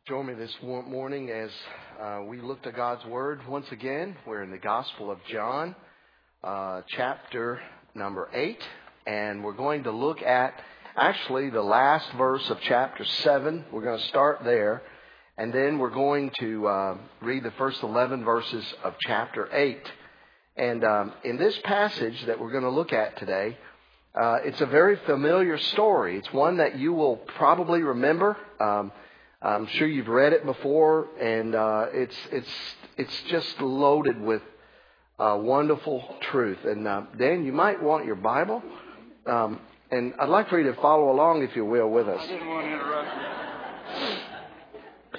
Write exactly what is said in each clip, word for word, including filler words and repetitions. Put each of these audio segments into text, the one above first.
Join me this morning as uh, we look to God's Word once again. We're in the Gospel of John, uh, chapter number eight, and we're going to look at actually the last verse of chapter seven. We're going to start there, and then we're going to uh, read the first eleven verses of chapter eight. And um, in this passage that we're going to look at today, uh, it's a very familiar story. It's one that you will probably remember. Um, I'm sure you've read it before, and uh, it's it's it's just loaded with uh, wonderful truth. And uh, Dan, you might want your Bible, um, and I'd like for you to follow along, if you will, with us. I didn't want to interrupt you.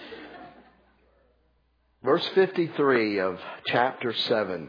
Verse fifty-three of chapter seven.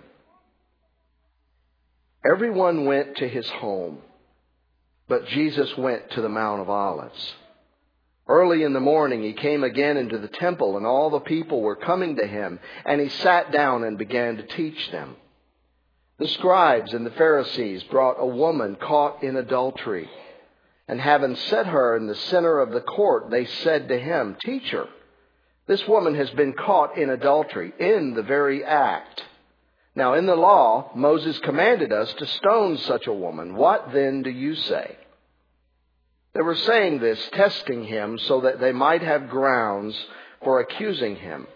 Everyone went to his home, but Jesus went to the Mount of Olives. Early in the morning he came again into the temple, and all the people were coming to him, and he sat down and began to teach them. The scribes and the Pharisees brought a woman caught in adultery, and having set her in the center of the court, they said to him, "Teacher, this woman has been caught in adultery, in the very act. Now in the law, Moses commanded us to stone such a woman. What then do you say?" They were saying this, testing him, so that they might have grounds for accusing him.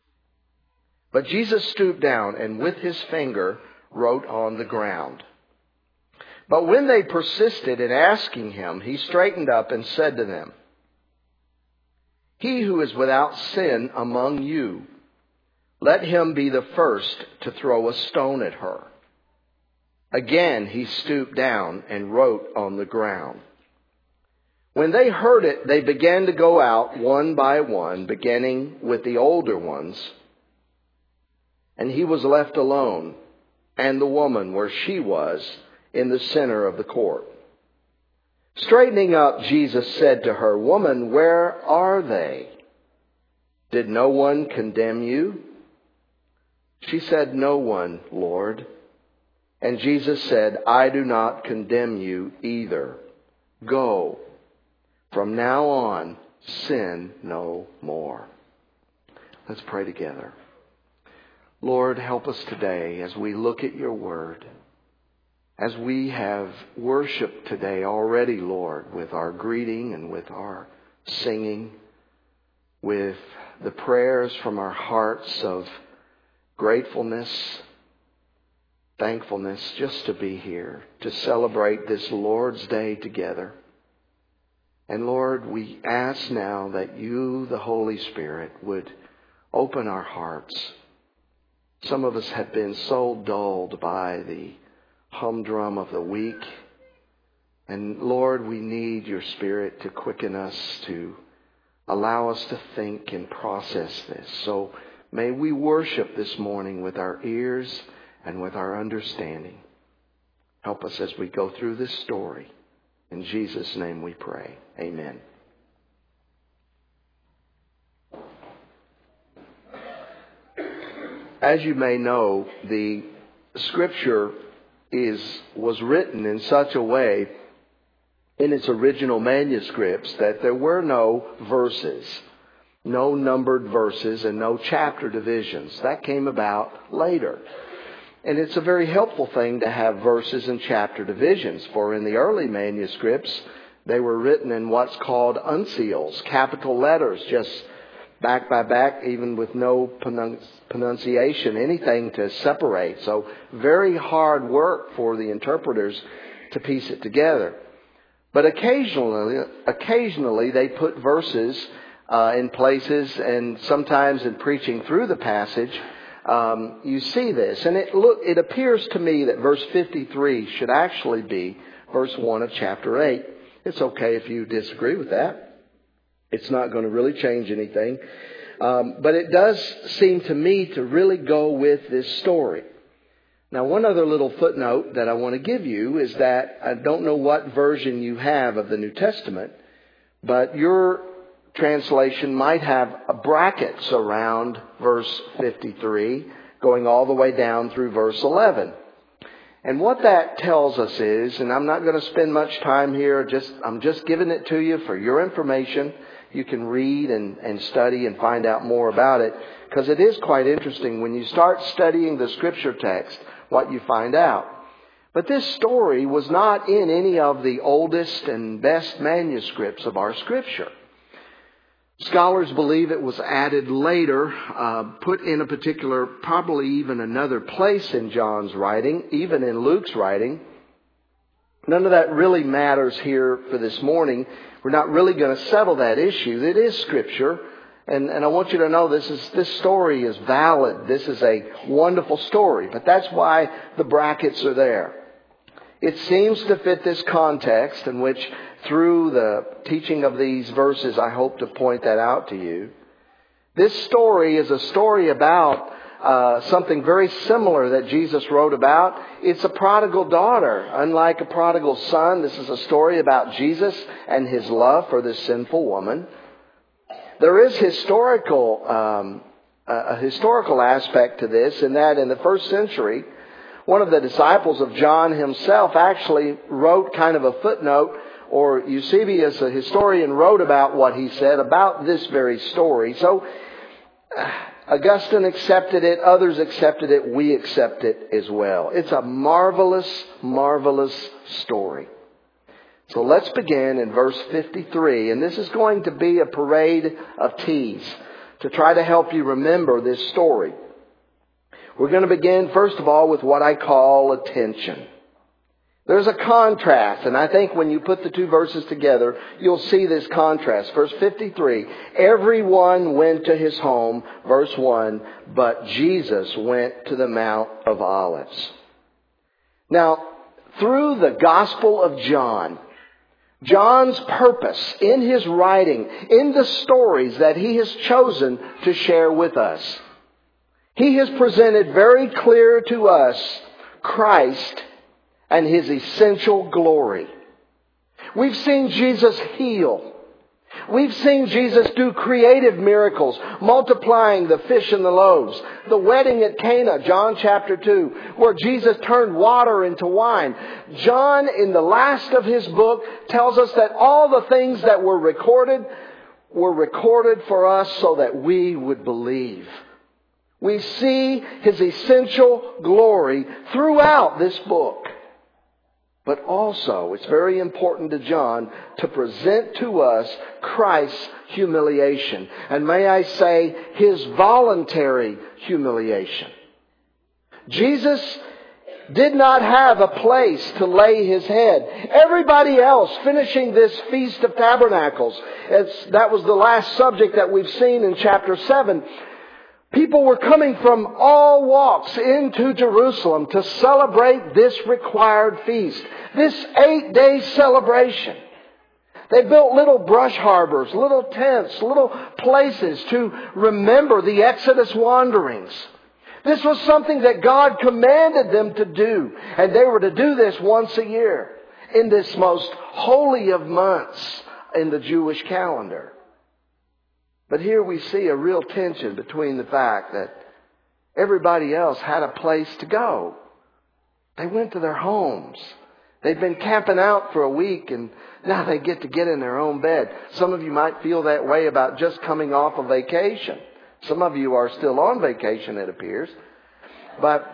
But Jesus stooped down and with his finger wrote on the ground. But when they persisted in asking him, he straightened up and said to them, "He who is without sin among you, let him be the first to throw a stone at her." Again he stooped down and wrote on the ground. When they heard it, they began to go out one by one, beginning with the older ones. And he was left alone, and the woman where she was, in the center of the court. Straightening up, Jesus said to her, "Woman, where are they? Did no one condemn you?" She said, "No one, Lord." And Jesus said, "I do not condemn you either. Go. From now on, sin no more." Let's pray together. Lord, help us today as we look at your word. As we have worshiped today already, Lord, with our greeting and with our singing, with the prayers from our hearts of gratefulness, thankfulness, just to be here, to celebrate this Lord's Day together. And Lord, we ask now that you, the Holy Spirit, would open our hearts. Some of us have been so dulled by the humdrum of the week. And Lord, we need your Spirit to quicken us, to allow us to think and process this. So may we worship this morning with our ears and with our understanding. Help us as we go through this story. In Jesus' name we pray. Amen. As you may know, the scripture is was written in such a way in its original manuscripts that there were no verses, no numbered verses, and no chapter divisions. That came about later. And it's a very helpful thing to have verses and chapter divisions, for in the early manuscripts, they were written in what's called uncials, capital letters, just back by back, even with no pronunciation, anything to separate. So very hard work for the interpreters to piece it together. But occasionally, occasionally they put verses uh, in places, and sometimes in preaching through the passage, Um, you see this, and it look it appears to me that verse fifty-three should actually be verse one of chapter eight. It's okay if you disagree with that. It's not going to really change anything. Um, but it does seem to me to really go with this story. Now, one other little footnote that I want to give you is that I don't know what version you have of the New Testament, but your translation might have brackets around verse fifty-three, going all the way down through verse eleven. And what that tells us is, and I'm not going to spend much time here, just I'm just giving it to you for your information. you can read and, and study and find out more about it, because it is quite interesting when you start studying the Scripture text, what you find out. But this story was not in any of the oldest and best manuscripts of our Scripture. Scholars believe it was added later, uh, put in a particular, probably even another place in John's writing, even in Luke's writing. None of that really matters here for this morning. We're not really going to settle that issue. It is Scripture. And, and I want you to know this is, this story is valid. This is a wonderful story. But that's why the brackets are there. It seems to fit this context in which, through the teaching of these verses, I hope to point that out to you. This story is a story about uh, something very similar that Jesus wrote about. It's a prodigal daughter. Unlike a prodigal son, this is a story about Jesus and his love for this sinful woman. There is historical, um, a historical aspect to this, in that in the first century, one of the disciples of John himself actually wrote kind of a footnote, or Eusebius, a historian, wrote about what he said about this very story. So Augustine accepted it, others accepted it, we accept it as well. It's a marvelous, marvelous story. So let's begin in verse fifty-three, and this is going to be a parade of T's to try to help you remember this story. We're going to begin, first of all, with what I call attention. There's a contrast, and I think when you put the two verses together, you'll see this contrast. Verse fifty-three, everyone went to his home, verse one, but Jesus went to the Mount of Olives. Now, through the Gospel of John, John's purpose in his writing, in the stories that he has chosen to share with us, he has presented very clear to us Christ and His essential glory. We've seen Jesus heal. We've seen Jesus do creative miracles, multiplying the fish and the loaves. The wedding at Cana, John chapter two, where Jesus turned water into wine. John, in the last of his book, tells us that all the things that were recorded were recorded for us so that we would believe. We see His essential glory throughout this book. But also, it's very important to John to present to us Christ's humiliation. And may I say, His voluntary humiliation. Jesus did not have a place to lay His head. Everybody else finishing this Feast of Tabernacles, it's, that was the last subject that we've seen in chapter seven. People were coming from all walks into Jerusalem to celebrate this required feast, this eight-day celebration. They built little brush harbors, little tents, little places to remember the Exodus wanderings. This was something that God commanded them to do, and they were to do this once a year in this most holy of months in the Jewish calendar. But here we see a real tension between the fact that everybody else had a place to go. They went to their homes. They'd been camping out for a week, and now they get to get in their own bed. Some of you might feel that way about just coming off a vacation. Some of you are still on vacation, it appears. But,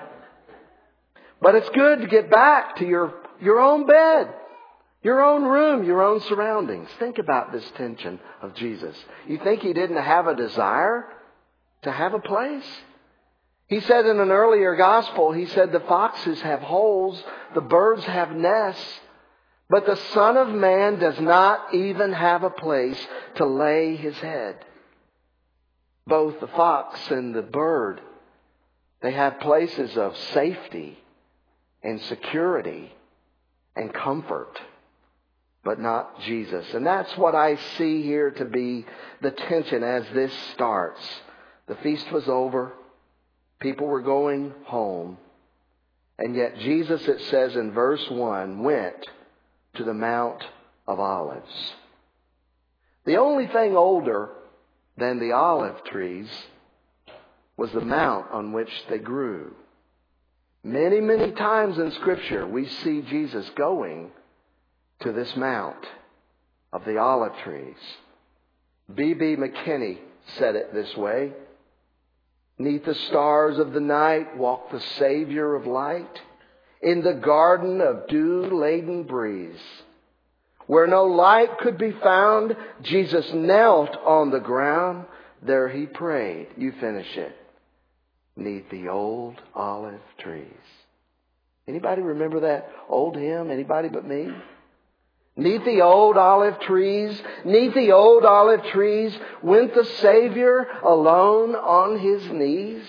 but it's good to get back to your, your own bed. Your own room, your own surroundings. Think about this tension of Jesus. You think He didn't have a desire to have a place? He said in an earlier gospel, He said the foxes have holes, the birds have nests, but the Son of Man does not even have a place to lay His head. Both the fox and the bird, they have places of safety and security and comfort. But not Jesus. And that's what I see here to be the tension as this starts. The feast was over. People were going home. And yet Jesus, it says in verse one, went to the Mount of Olives. The only thing older than the olive trees was the mount on which they grew. Many, many times in Scripture we see Jesus going to this mount of the olive trees. B B McKinney said it this way. "'Neath the stars of the night walked the Savior of light, in the garden of dew-laden breeze. Where no light could be found, Jesus knelt on the ground. There he prayed." You finish it. "'Neath the old olive trees." Anybody remember that old hymn? Anybody but me? "'Neath the old olive trees, 'neath the old olive trees, went the Savior alone on his knees.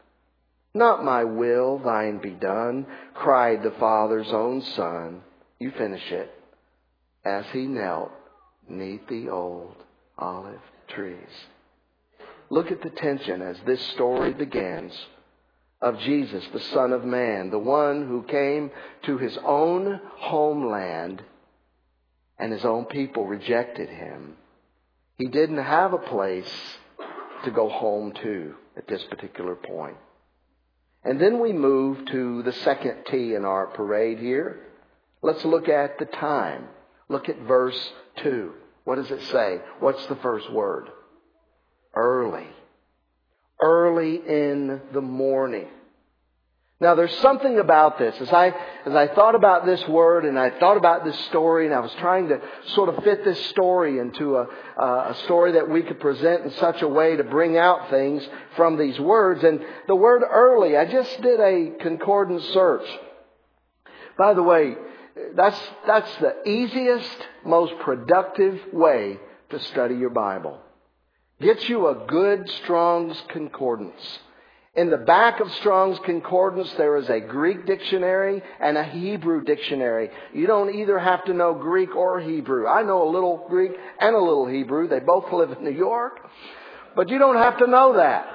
Not my will, thine be done, cried the Father's own Son." You finish it. "As he knelt 'neath the old olive trees." Look at the tension as this story begins of Jesus, the Son of Man, the one who came to his own homeland and his own people rejected him. He didn't have a place to go home to at this particular point. And then we move to the second T in our parade here. Let's look at the time. Look at verse two. What does it say? What's the first word? Early. Early in the morning. Now there's something about this. As I, as I thought about this word and I thought about this story, and I was trying to sort of fit this story into a, uh, a story that we could present in such a way to bring out things from these words. And the word early, I just did a concordance search. By the way, that's, that's the easiest, most productive way to study your Bible. Get you a good Strong's Concordance. In the back of Strong's Concordance, there is a Greek dictionary and a Hebrew dictionary. You don't either have to know Greek or Hebrew. I know a little Greek and a little Hebrew. They both live in New York. But you don't have to know that.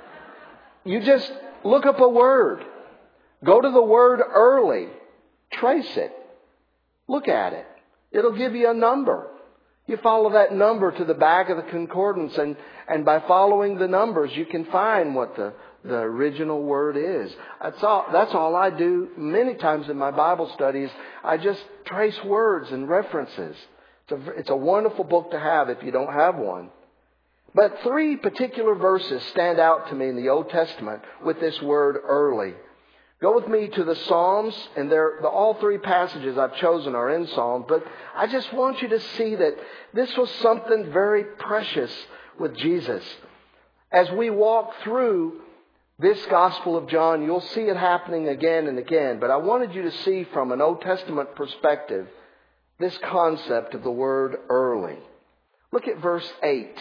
You just look up a word. Go to the word early. Trace it. Look at it. It'll give you a number. You follow that number to the back of the concordance, and, and by following the numbers, you can find what the, the original word is. That's all, that's all I do many times in my Bible studies. I just trace words and references. It's a, it's a wonderful book to have if you don't have one. But three particular verses stand out to me in the Old Testament with this word early. Go with me to the Psalms, and they're, the, all three passages I've chosen are in Psalms, but I just want you to see that this was something very precious with Jesus. As we walk through this Gospel of John, you'll see it happening again and again, but I wanted you to see from an Old Testament perspective this concept of the word early. Look at verse eight.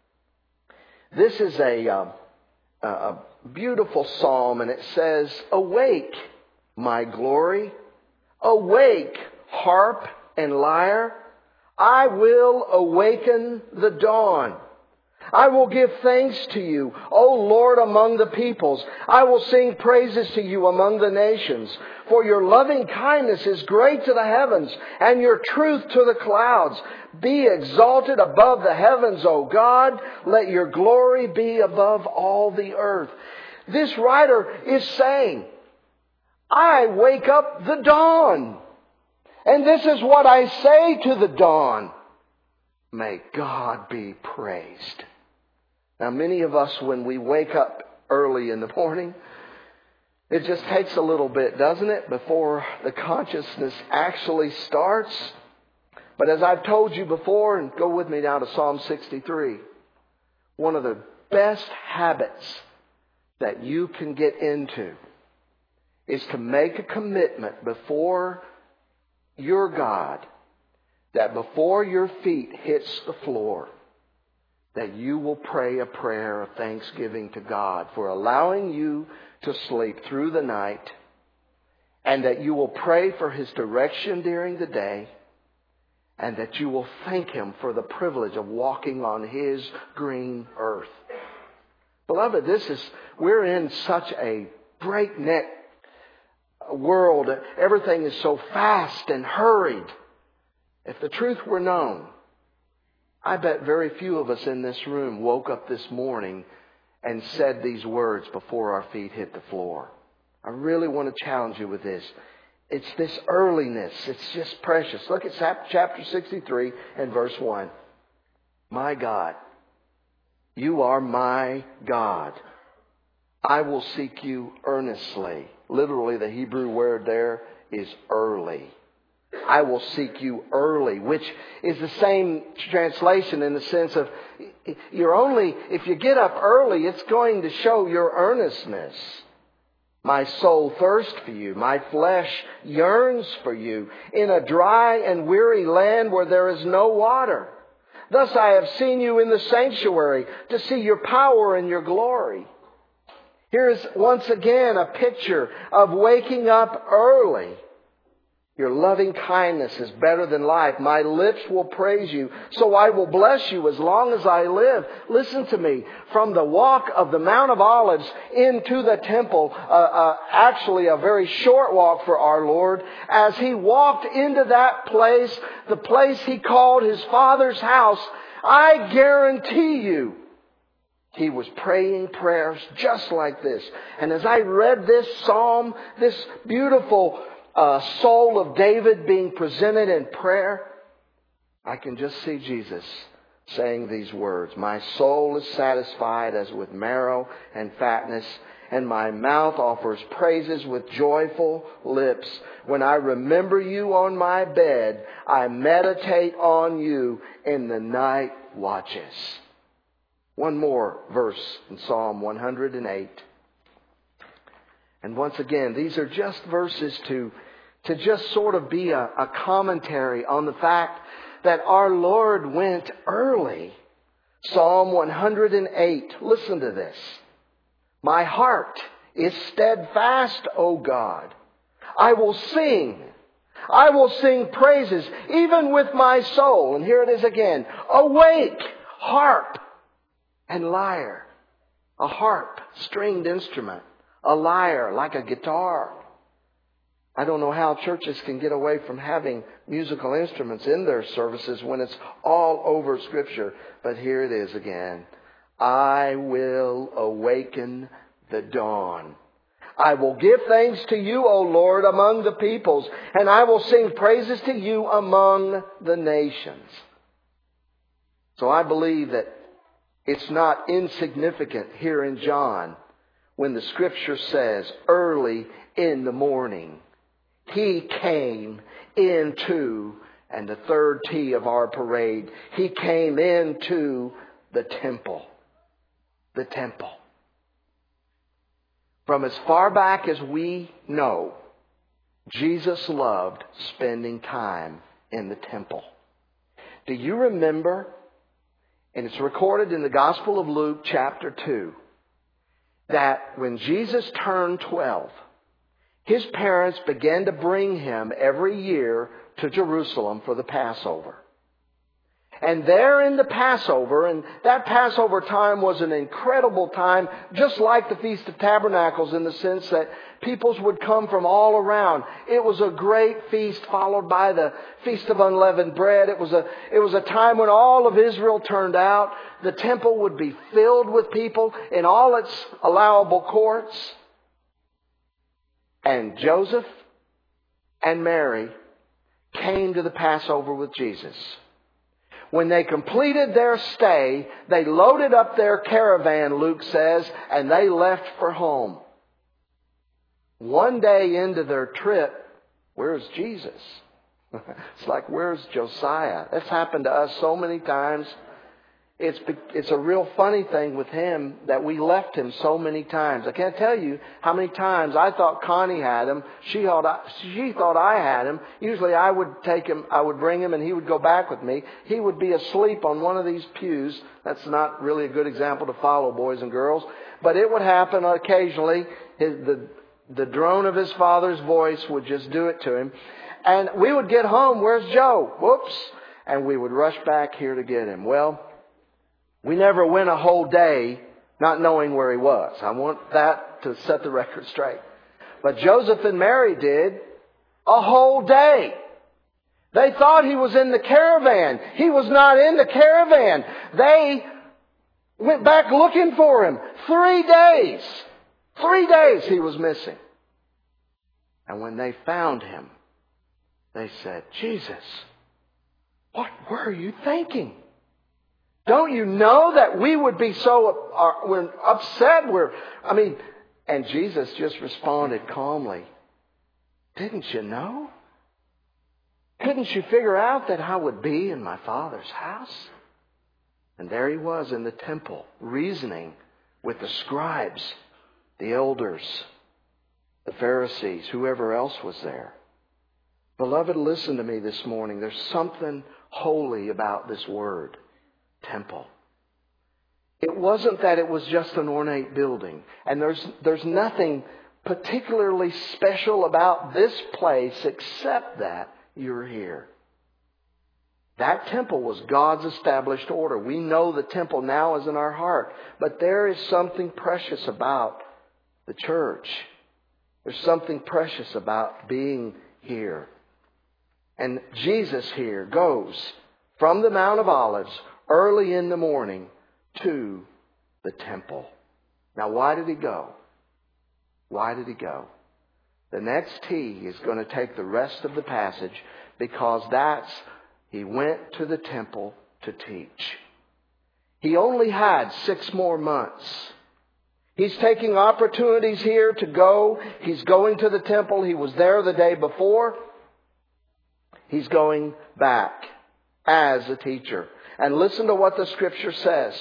This is a... Uh, a beautiful psalm, and it says, "Awake, my glory. Awake, harp and lyre. I will awaken the dawn. I will give thanks to you, O Lord, among the peoples. I will sing praises to you among the nations. For your loving kindness is great to the heavens, and your truth to the clouds. Be exalted above the heavens, O God. Let your glory be above all the earth." This writer is saying, I wake up the dawn. And this is what I say to the dawn. May God be praised. Now, many of us, when we wake up early in the morning, it just takes a little bit, doesn't it, before the consciousness actually starts. But as I've told you before, and go with me now to Psalm sixty-three, one of the best habits that you can get into is to make a commitment before your God, that before your feet hits the floor, that you will pray a prayer of thanksgiving to God for allowing you to sleep through the night, and that you will pray for His direction during the day, and that you will thank Him for the privilege of walking on His green earth. Beloved, this is, we're in such a breakneck world. Everything is so fast and hurried. If the truth were known, I bet very few of us in this room woke up this morning and said these words before our feet hit the floor. I really want to challenge you with this. It's this earliness. It's just precious. Look at chapter sixty-three and verse one. My God, You are my God. I will seek you earnestly. Literally, the Hebrew word there is early. I will seek you early, which is the same translation in the sense of you're only, if you get up early, it's going to show your earnestness. My soul thirsts for you. My flesh yearns for you in a dry and weary land where there is no water. Thus I have seen you in the sanctuary to see your power and your glory. Here's once again a picture of waking up early. Your loving kindness is better than life. My lips will praise you, so I will bless you as long as I live. Listen to me. From the walk of the Mount of Olives into the temple, uh, uh, actually a very short walk for our Lord, as He walked into that place, the place He called His Father's house, I guarantee you, He was praying prayers just like this. And as I read this psalm, this beautiful uh, soul of David being presented in prayer, I can just see Jesus saying these words. My soul is satisfied as with marrow and fatness, and my mouth offers praises with joyful lips. When I remember you on my bed, I meditate on you in the night watches. One more verse in Psalm one hundred eight. And once again, these are just verses to, to just sort of be a, a commentary on the fact that our Lord went early. Psalm one hundred eight. Listen to this. My heart is steadfast, O God. I will sing. I will sing praises, even with my soul. And here it is again. Awake, harp and lyre. A harp, stringed instrument. A lyre, like a guitar. I don't know how churches can get away from having musical instruments in their services when it's all over Scripture. But here it is again. I will awaken the dawn. I will give thanks to you, O Lord, among the peoples, and I will sing praises to you among the nations. So I believe that it's not insignificant here in John when the Scripture says, early in the morning, He came into, and the third T of our parade, He came into the temple. The temple. From as far back as we know, Jesus loved spending time in the temple. Do you remember, and it's recorded in the Gospel of Luke chapter two, that when Jesus turned twelve, His parents began to bring Him every year to Jerusalem for the Passover. And there in the Passover, and that Passover time was an incredible time, just like the Feast of Tabernacles in the sense that peoples would come from all around. It was a great feast followed by the Feast of Unleavened Bread. It was a, it was a time when all of Israel turned out. The temple would be filled with people in all its allowable courts. And Joseph and Mary came to the Passover with Jesus. When they completed their stay, they loaded up their caravan, Luke says, and they left for home. One day into their trip, where's Jesus? It's like, where's Josiah? That's happened to us so many times. It's it's a real funny thing with him that we left him so many times. I can't tell you how many times I thought Connie had him. She thought I, she thought I had him. Usually I would take him, I would bring him, and he would go back with me. He would be asleep on one of these pews. That's not really a good example to follow, boys and girls. But it would happen occasionally. His, the the drone of his father's voice would just do it to him. And we would get home. Where's Joe? Whoops. And we would rush back here to get him. Well, we never went a whole day not knowing where he was. I want that to set the record straight. But Joseph and Mary did a whole day. They thought he was in the caravan. He was not in the caravan. They went back looking for him. Three days. Three days he was missing. And when they found him, they said, Jesus, what were you thinking? Don't you know that we would be so uh, we're upset? We're, I mean, and Jesus just responded calmly. Didn't you know? Couldn't you figure out that I would be in my Father's house? And there he was in the temple, reasoning with the scribes, the elders, the Pharisees, whoever else was there. Beloved, listen to me this morning. There's something holy about this word, temple. It wasn't that it was just an ornate building. And there's, there's nothing particularly special about this place except that you're here. That temple was God's established order. We know the temple now is in our heart. But there is something precious about the church. There's something precious about being here. And Jesus here goes from the Mount of Olives early in the morning to the temple. Now, why did he go? Why did he go? The next T is going to take the rest of the passage, because that's, he went to the temple to teach. He only had six more months. He's taking opportunities here to go. He's going to the temple. He was there the day before. He's going back as a teacher. And listen to what the Scripture says.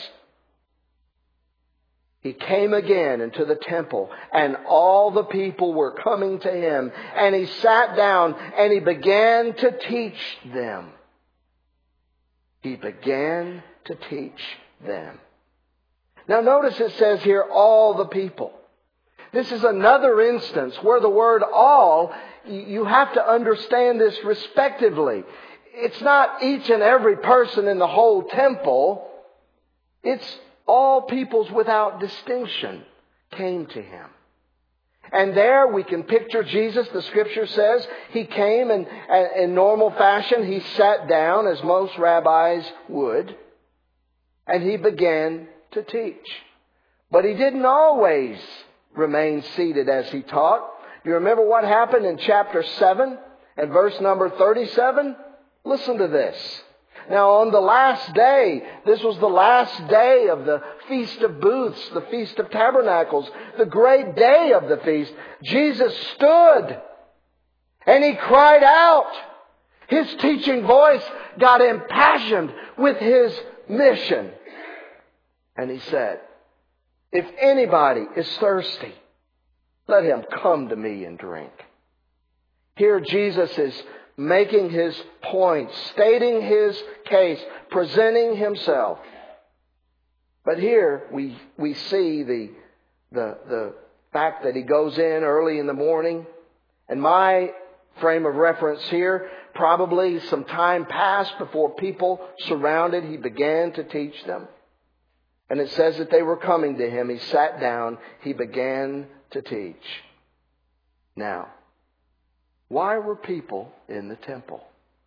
He came again into the temple, and all the people were coming to him. And he sat down and he began to teach them. He began to teach them. Now notice it says here, all the people. This is another instance where the word all, you have to understand this respectively. It's not each and every person in the whole temple. It's all peoples without distinction came to him. And there we can picture Jesus. The Scripture says he came and in normal fashion. He sat down as most rabbis would. And he began to teach. But he didn't always remain seated as he taught. You remember what happened in chapter seven and verse number thirty-seven? Listen to this. Now on the last day, this was the last day of the Feast of Booths, the Feast of Tabernacles, the great day of the feast, Jesus stood and he cried out. His teaching voice got impassioned with his mission. And he said, if anybody is thirsty, let him come to me and drink. Here Jesus is making his point, stating his case, presenting himself. But here we we see the, the, the fact that he goes in early in the morning. And my frame of reference here, probably some time passed before people surrounded. He began to teach them. And it says that they were coming to him. He sat down. He began to teach. Now, why were people in the temple?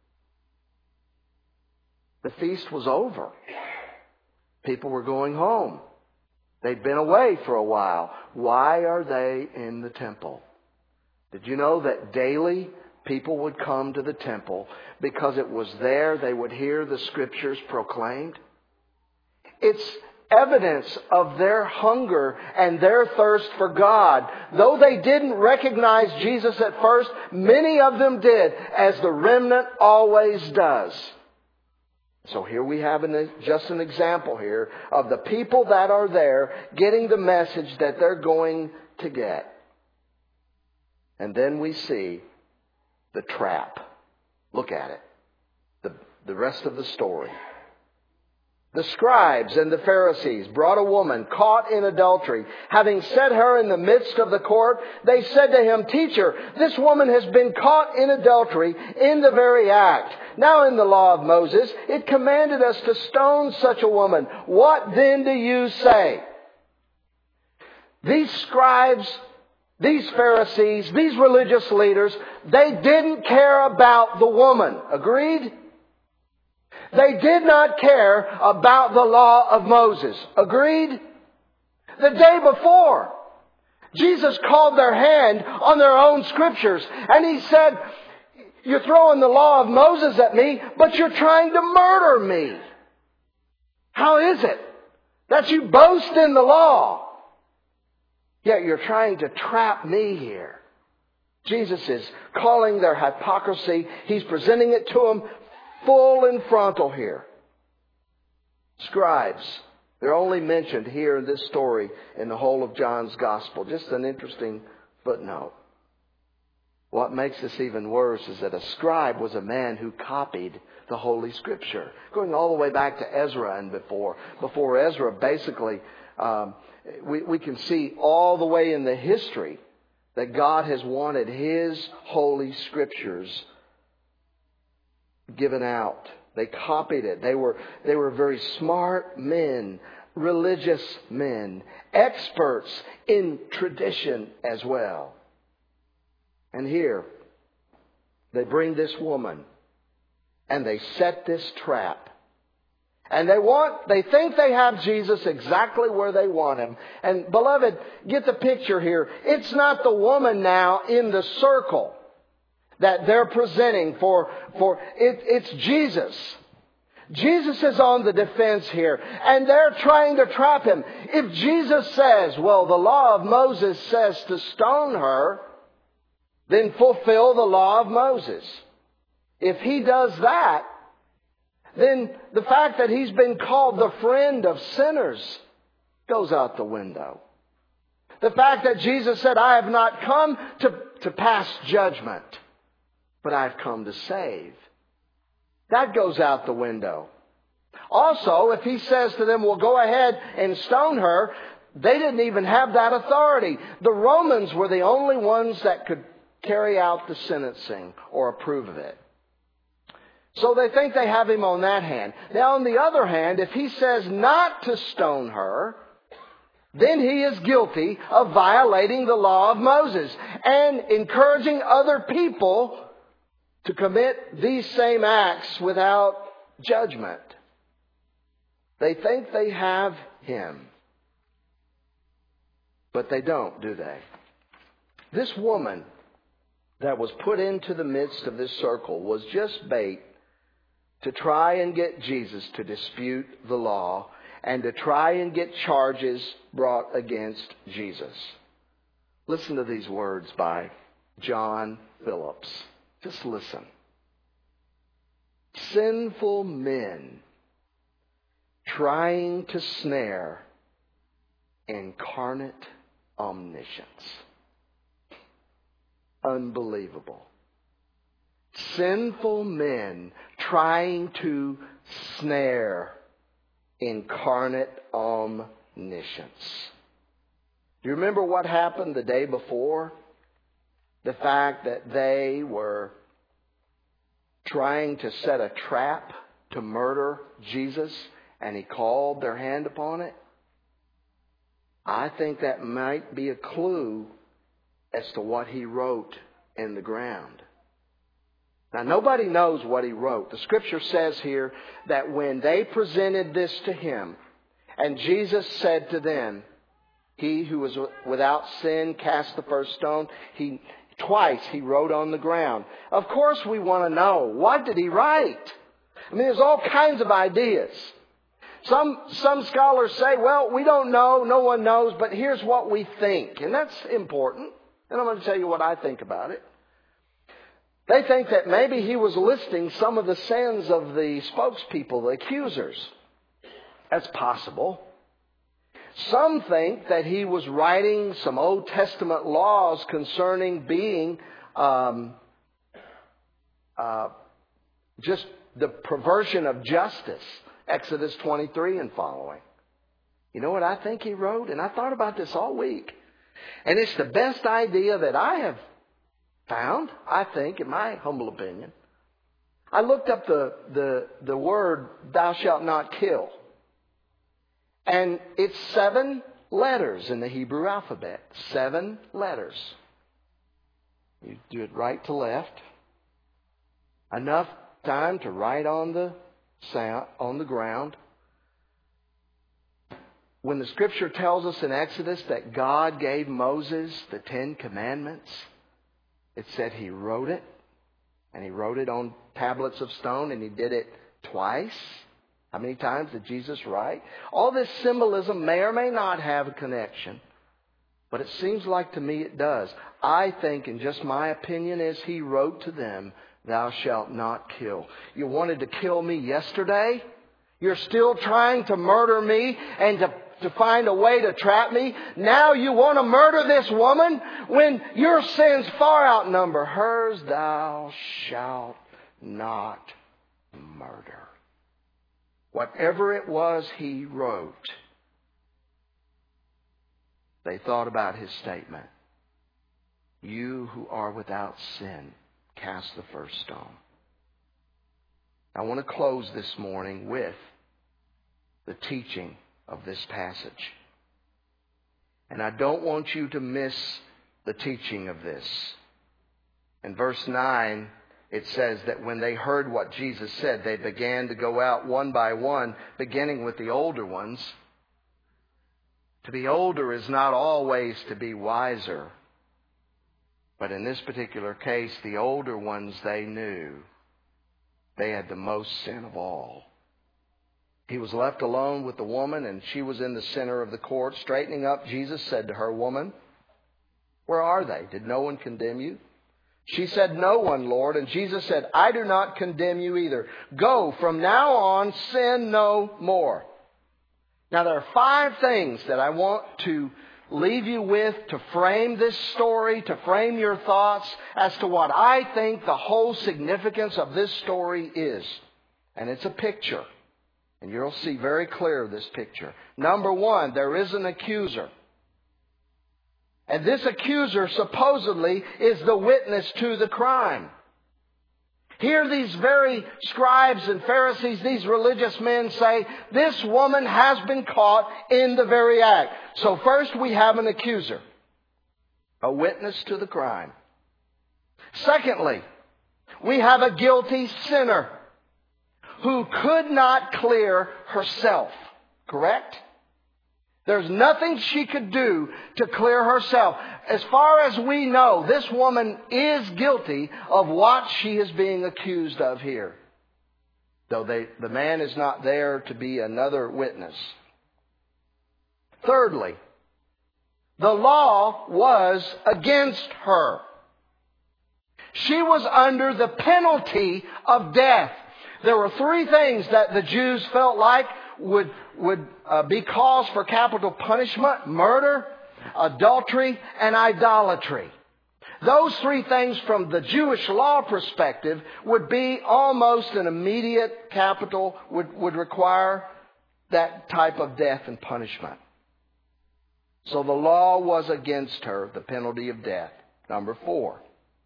The feast was over. People were going home. They'd been away for a while. Why are they in the temple? Did you know that daily people would come to the temple because it was there they would hear the Scriptures proclaimed? It's evidence of their hunger and their thirst for God. Though they didn't recognize Jesus at first, many of them did, as the remnant always does. So here we have an, just an example here of the people that are there getting the message that they're going to get. And then we see the trap. Look at it. The, the rest of the story. The scribes and the Pharisees brought a woman caught in adultery. Having set her in the midst of the court, they said to him, Teacher, this woman has been caught in adultery in the very act. Now in the law of Moses, it commanded us to stone such a woman. What then do you say? These scribes, these Pharisees, these religious leaders, they didn't care about the woman. Agreed? They did not care about the law of Moses. Agreed? The day before, Jesus called their hand on their own Scriptures. And He said, you're throwing the law of Moses at me, but you're trying to murder me. How is it that you boast in the law, yet you're trying to trap me here? Jesus is calling their hypocrisy. He's presenting it to them full and frontal here. Scribes, they're only mentioned here in this story in the whole of John's Gospel. Just an interesting footnote. What makes this even worse is that a scribe was a man who copied the Holy Scripture. Going all the way back to Ezra and before. Before Ezra, basically, um, we, we can see all the way in the history that God has wanted His Holy Scriptures given out. They copied it. They were, they were very smart men, religious men, experts in tradition as well. And here, they bring this woman and they set this trap. And they want, they think they have Jesus exactly where they want Him. And beloved, get the picture here. It's not the woman now in the circle that they're presenting for, for it, it's Jesus. Jesus is on the defense here, and they're trying to trap Him. If Jesus says, well, the law of Moses says to stone her, then fulfill the law of Moses. If He does that, then the fact that He's been called the friend of sinners goes out the window. The fact that Jesus said, I have not come to, to pass judgment, but I've come to save. That goes out the window. Also, if He says to them, well, go ahead and stone her, they didn't even have that authority. The Romans were the only ones that could carry out the sentencing or approve of it. So they think they have Him on that hand. Now, on the other hand, if He says not to stone her, then He is guilty of violating the law of Moses and encouraging other people to commit these same acts without judgment. They think they have Him, but they don't, do they? This woman that was put into the midst of this circle was just bait to try and get Jesus to dispute the law and to try and get charges brought against Jesus. Listen to these words by John Phillips. Just listen. Sinful men trying to snare incarnate omniscience. Unbelievable. Sinful men trying to snare incarnate omniscience. Do you remember what happened the day before? The fact that they were trying to set a trap to murder Jesus, and He called their hand upon it? I think that might be a clue as to what He wrote in the ground. Now, nobody knows what He wrote. The Scripture says here that when they presented this to Him, and Jesus said to them, he who was without sin cast the first stone, he twice He wrote on the ground. Of course we want to know, what did He write? I mean, there's all kinds of ideas. Some, some scholars say, well, we don't know, no one knows, but here's what we think. And that's important. And I'm going to tell you what I think about it. They think that maybe He was listing some of the sins of the spokespeople, the accusers. That's possible. Some think that He was writing some Old Testament laws concerning being um, uh, just the perversion of justice. Exodus twenty-three and following. You know what I think He wrote? And I thought about this all week. And it's the best idea that I have found, I think, in my humble opinion. I looked up the, the, the word, thou shalt not kill. And it's seven letters in the Hebrew alphabet. Seven letters. You do it right to left. Enough time to write on the sound, on the ground. When the Scripture tells us in Exodus that God gave Moses the Ten Commandments, it said He wrote it. And He wrote it on tablets of stone, and He did it twice. How many times did Jesus write? All this symbolism may or may not have a connection. But it seems like to me it does. I think, and just my opinion is, he wrote to them, thou shalt not kill. You wanted to kill me yesterday? You're still trying to murder me and to, to find a way to trap me? Now you want to murder this woman when your sins far outnumber hers? Thou shalt not murder. Whatever it was he wrote, they thought about his statement. You who are without sin, cast the first stone. I want to close this morning with the teaching of this passage. And I don't want you to miss the teaching of this. In verse nine, it says that when they heard what Jesus said, they began to go out one by one, beginning with the older ones. To be older is not always to be wiser. But in this particular case, the older ones, they knew they had the most sin of all. He was left alone with the woman, and she was in the center of the court. Straightening up, Jesus said to her, Woman, where are they? Did no one condemn you? She said, No one, Lord. And Jesus said, I do not condemn you either. Go, from now on, sin no more. Now, there are five things that I want to leave you with to frame this story, to frame your thoughts as to what I think the whole significance of this story is. And it's a picture. And you'll see very clear this picture. Number one, there is an accuser. And this accuser supposedly is the witness to the crime. Here these very scribes and Pharisees, these religious men say, this woman has been caught in the very act. So first we have an accuser, a witness to the crime. Secondly, we have a guilty sinner who could not clear herself. Correct? There's nothing she could do to clear herself. As far as we know, this woman is guilty of what she is being accused of here. Though they, the man is not there to be another witness. Thirdly, the law was against her. She was under the penalty of death. There were three things that the Jews felt like would would uh, be cause for capital punishment: murder, adultery, and idolatry. Those three things from the Jewish law perspective would be almost an immediate capital, would, would require that type of death and punishment. So the law was against her, the penalty of death. Number four,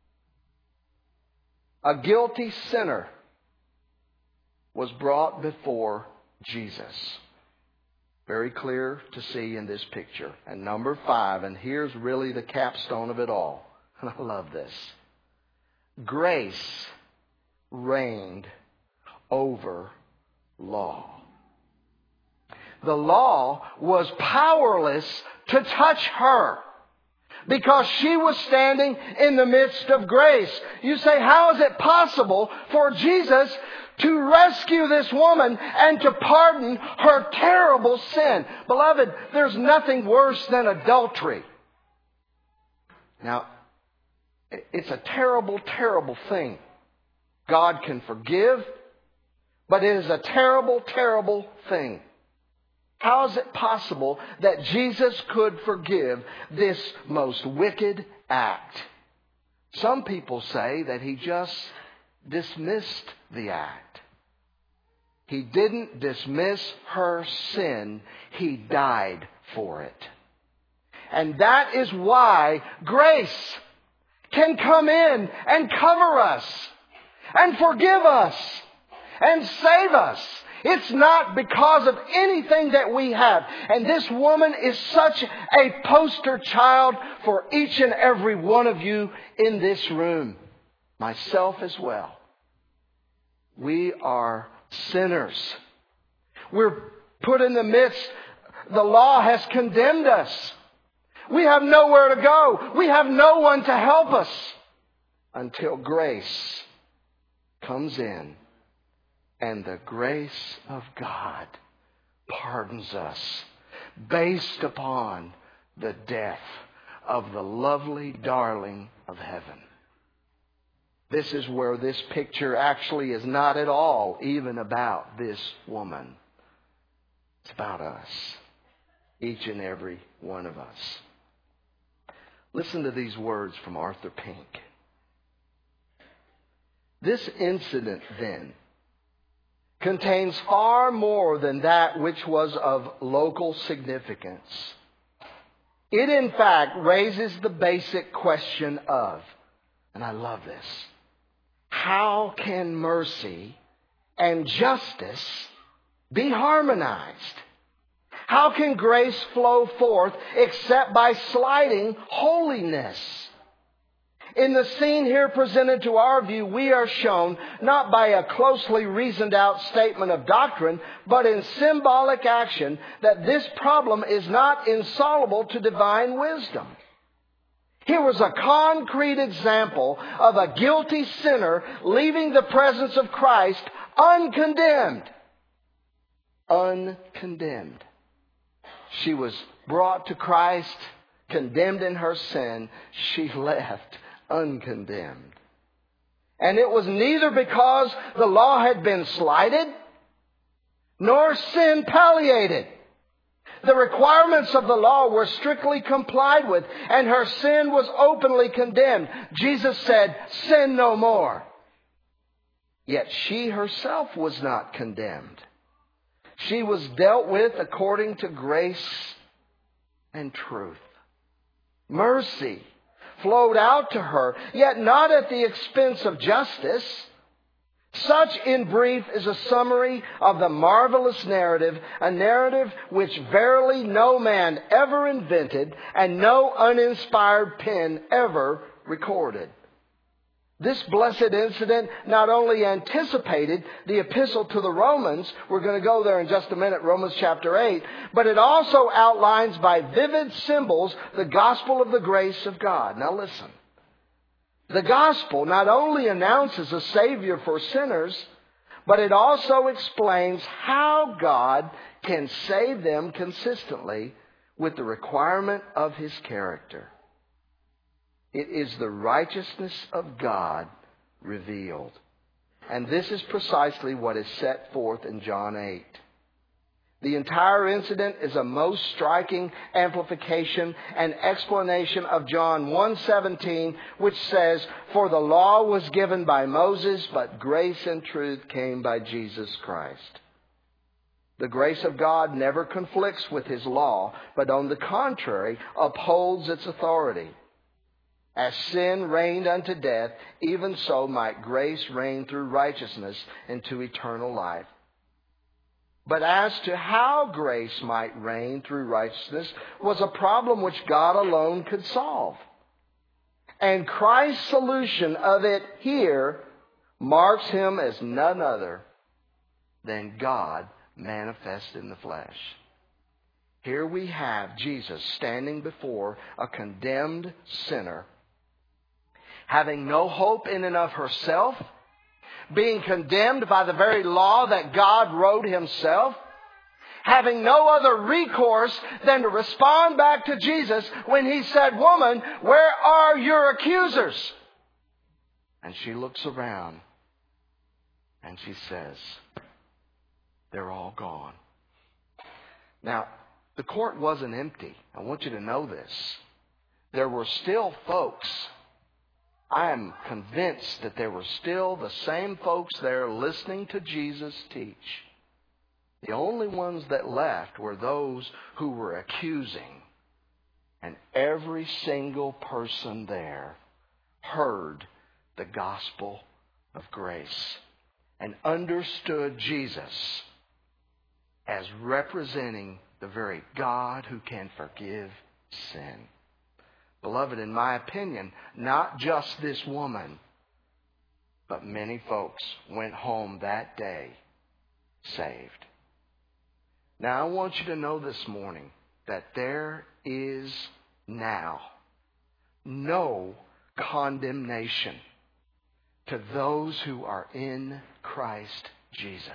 a guilty sinner was brought before Jesus. Very clear to see in this picture. And number five, and here's really the capstone of it all. And I love this. Grace reigned over law. The law was powerless to touch her because she was standing in the midst of grace. You say, how is it possible for Jesus to rescue this woman and to pardon her terrible sin? Beloved, there's nothing worse than adultery. Now, it's a terrible, terrible thing. God can forgive, but it is a terrible, terrible thing. How is it possible that Jesus could forgive this most wicked act? Some people say that He just dismissed the act. He didn't dismiss her sin. He died for it. And that is why grace can come in and cover us and forgive us and save us. It's not because of anything that we have. And this woman is such a poster child for each and every one of you in this room. Myself as well. We are sinners. We're put in the midst. The law has condemned us. We have nowhere to go. We have no one to help us until grace comes in And the grace of God pardons us based upon the death of the lovely darling of heaven. This is where this picture actually is not at all even about this woman. It's about us. Each and every one of us. Listen to these words from Arthur Pink. This incident, then, contains far more than that which was of local significance. It, in fact, raises the basic question of, and I love this, how can mercy and justice be harmonized? How can grace flow forth except by slighting holiness? In the scene here presented to our view, we are shown not by a closely reasoned out statement of doctrine, but in symbolic action that this problem is not insoluble to divine wisdom. Here was a concrete example of a guilty sinner leaving the presence of Christ uncondemned. Uncondemned. She was brought to Christ, condemned in her sin. She left uncondemned. And it was neither because the law had been slighted, nor sin palliated. The requirements of the law were strictly complied with, and her sin was openly condemned. Jesus said, "Sin no more." Yet she herself was not condemned. She was dealt with according to grace and truth. Mercy flowed out to her, yet not at the expense of justice. Such, in brief, is a summary of the marvelous narrative, a narrative which verily no man ever invented and no uninspired pen ever recorded. This blessed incident not only anticipated the epistle to the Romans, we're going to go there in just a minute, Romans chapter eight, but it also outlines by vivid symbols the gospel of the grace of God. Now listen. The gospel not only announces a Savior for sinners, but it also explains how God can save them consistently with the requirement of His character. It is the righteousness of God revealed. And this is precisely what is set forth in John eight. The entire incident is a most striking amplification and explanation of John one seventeen, which says, "For the law was given by Moses, but grace and truth came by Jesus Christ." The grace of God never conflicts with His law, but on the contrary, upholds its authority. As sin reigned unto death, even so might grace reign through righteousness into eternal life. But as to how grace might reign through righteousness was a problem which God alone could solve. And Christ's solution of it here marks Him as none other than God manifest in the flesh. Here we have Jesus standing before a condemned sinner, having no hope in and of herself, being condemned by the very law that God wrote Himself, having no other recourse than to respond back to Jesus when He said, "Woman, where are your accusers?" And she looks around and she says, "They're all gone." Now, the court wasn't empty. I want you to know this. There were still folks. I am convinced that there were still the same folks there listening to Jesus teach. The only ones that left were those who were accusing. And every single person there heard the gospel of grace and understood Jesus as representing the very God who can forgive sin. Beloved, in my opinion, not just this woman, but many folks went home that day saved. Now, I want you to know this morning that there is now no condemnation to those who are in Christ Jesus.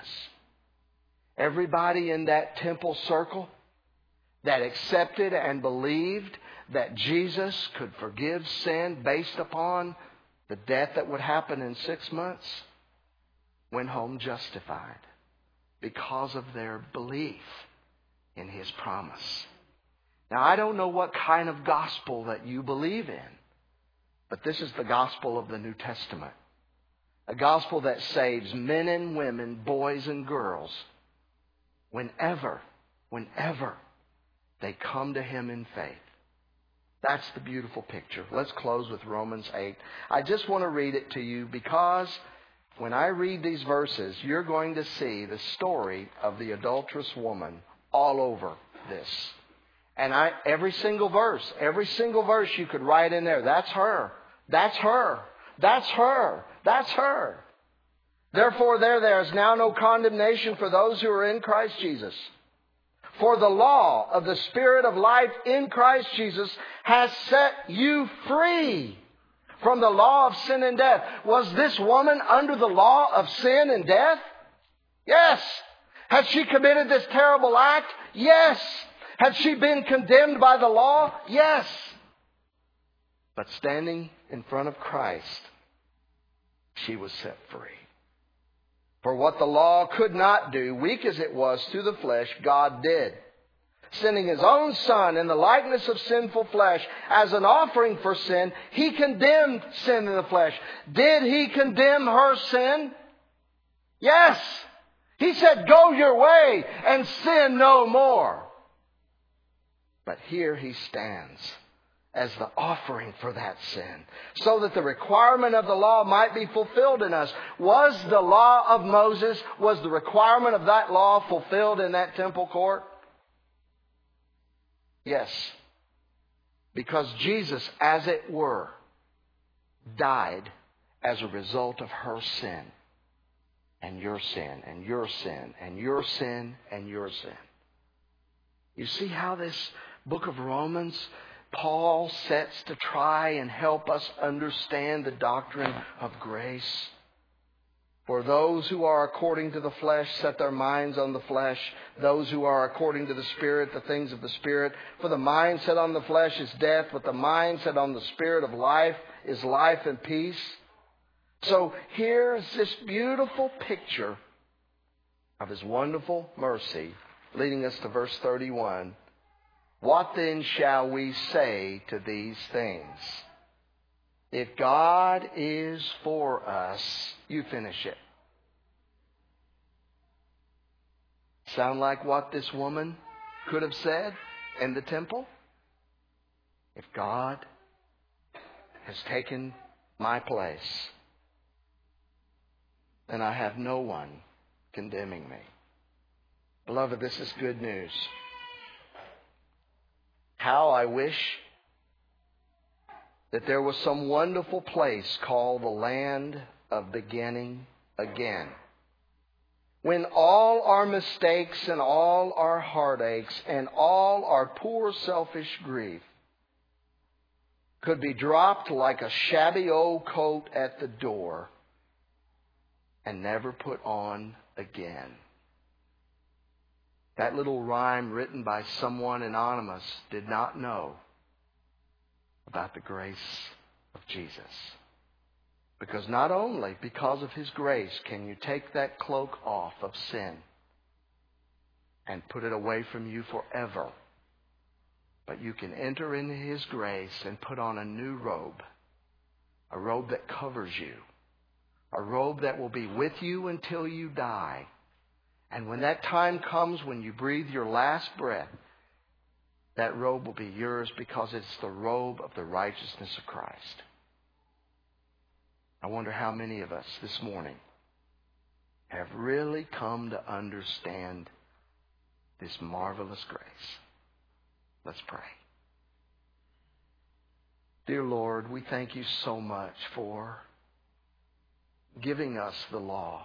Everybody in that temple circle that accepted and believed that Jesus could forgive sin based upon the death that would happen in six months went home justified because of their belief in His promise. Now, I don't know what kind of gospel that you believe in, but this is the gospel of the New Testament. A gospel that saves men and women, boys and girls, whenever, whenever they come to Him in faith. That's the beautiful picture. Let's close with Romans eight. I just want to read it to you because when I read these verses, you're going to see the story of the adulterous woman all over this. And I, every single verse, every single verse you could write in there, that's her, that's her, that's her, that's her. Therefore, there, there is now no condemnation for those who are in Christ Jesus. For the law of the Spirit of life in Christ Jesus has set you free from the law of sin and death. Was this woman under the law of sin and death? Yes. Had she committed this terrible act? Yes. Had she been condemned by the law? Yes. But standing in front of Christ, she was set free. For what the law could not do, weak as it was through the flesh, God did. Sending His own Son in the likeness of sinful flesh as an offering for sin, He condemned sin in the flesh. Did He condemn her sin? Yes. He said, go your way and sin no more. But here He stands as the offering for that sin, so that the requirement of the law might be fulfilled in us. Was the law of Moses, was the requirement of that law fulfilled in that temple court? Yes. Because Jesus, as it were, died as a result of her sin, and your sin, and your sin, and your sin, and your sin. You see how this book of Romans, Paul sets to try and help us understand the doctrine of grace. For those who are according to the flesh set their minds on the flesh. Those who are according to the Spirit, the things of the Spirit. For the mind set on the flesh is death, but the mind set on the Spirit of life is life and peace. So here's this beautiful picture of His wonderful mercy, leading us to verse thirty-one. What then shall we say to these things? If God is for us, you finish it. Sound like what this woman could have said in the temple? If God has taken my place, then I have no one condemning me. Beloved, this is good news. How I wish that there was some wonderful place called the land of beginning again, when all our mistakes and all our heartaches and all our poor selfish grief could be dropped like a shabby old coat at the door and never put on again. That little rhyme written by someone anonymous did not know about the grace of Jesus. Because not only because of His grace can you take that cloak off of sin and put it away from you forever, but you can enter into His grace and put on a new robe, a robe that covers you, a robe that will be with you until you die. And when that time comes, when you breathe your last breath, that robe will be yours because it's the robe of the righteousness of Christ. I wonder how many of us this morning have really come to understand this marvelous grace. Let's pray. Dear Lord, we thank You so much for giving us the law.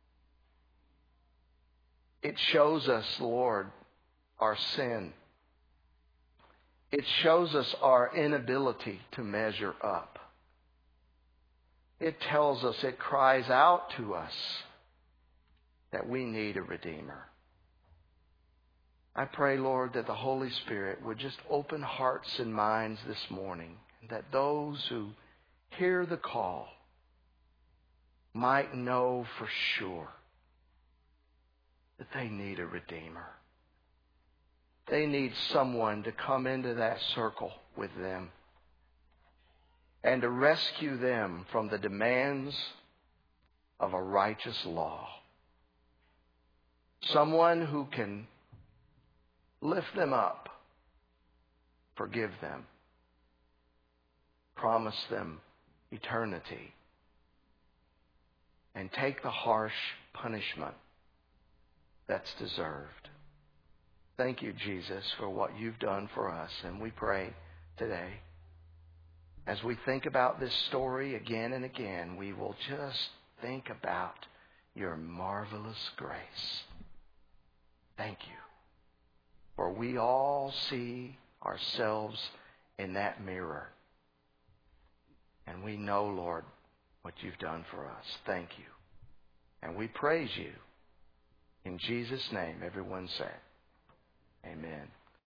It shows us, Lord, our sin. It shows us our inability to measure up. It tells us, it cries out to us that we need a Redeemer. I pray, Lord, that the Holy Spirit would just open hearts and minds this morning, and that those who hear the call might know for sure that they need a Redeemer. They need someone to come into that circle with them and to rescue them from the demands of a righteous law. Someone who can lift them up, forgive them, promise them eternity, and take the harsh punishment that's deserved. Thank you, Jesus, for what you've done for us. And we pray today, as we think about this story again and again, we will just think about your marvelous grace. Thank you. For we all see ourselves in that mirror. And we know, Lord, what you've done for us. Thank you. And we praise you. In Jesus' name, everyone said, amen.